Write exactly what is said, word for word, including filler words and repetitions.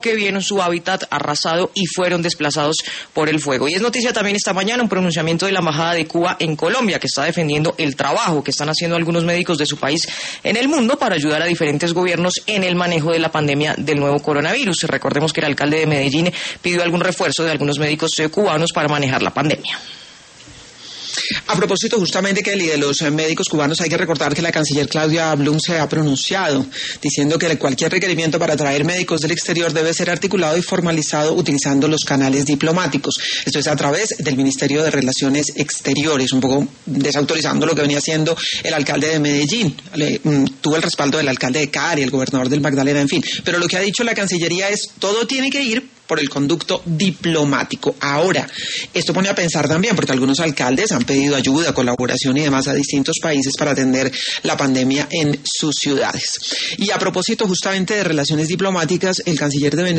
que vieron su hábitat arrasado y fueron desplazados por el fuego. Y es noticia también esta mañana un pronunciamiento de la Embajada de Cuba en Colombia, que está defendiendo el trabajo que están haciendo algunos médicos de su país en el mundo para ayudar a diferentes gobiernos en el manejo de la pandemia del nuevo coronavirus. Recordemos que el alcalde de Medellín pidió algún refuerzo de algunos médicos cubanos para manejar la pandemia. A propósito justamente, Kelly, de los médicos cubanos, hay que recordar que la canciller Claudia Blum se ha pronunciado diciendo que cualquier requerimiento para traer médicos del exterior debe ser articulado y formalizado utilizando los canales diplomáticos. Esto es a través del Ministerio de Relaciones Exteriores, un poco desautorizando lo que venía haciendo el alcalde de Medellín. Le, mm, tuvo el respaldo del alcalde de Cali, el gobernador del Magdalena, en fin. Pero lo que ha dicho la Cancillería es todo tiene que ir por el conducto diplomático. Ahora, esto pone a pensar también, porque algunos alcaldes han pedido ayuda, colaboración y demás a distintos países para atender la pandemia en sus ciudades. Y a propósito justamente de relaciones diplomáticas, el canciller de Venezuela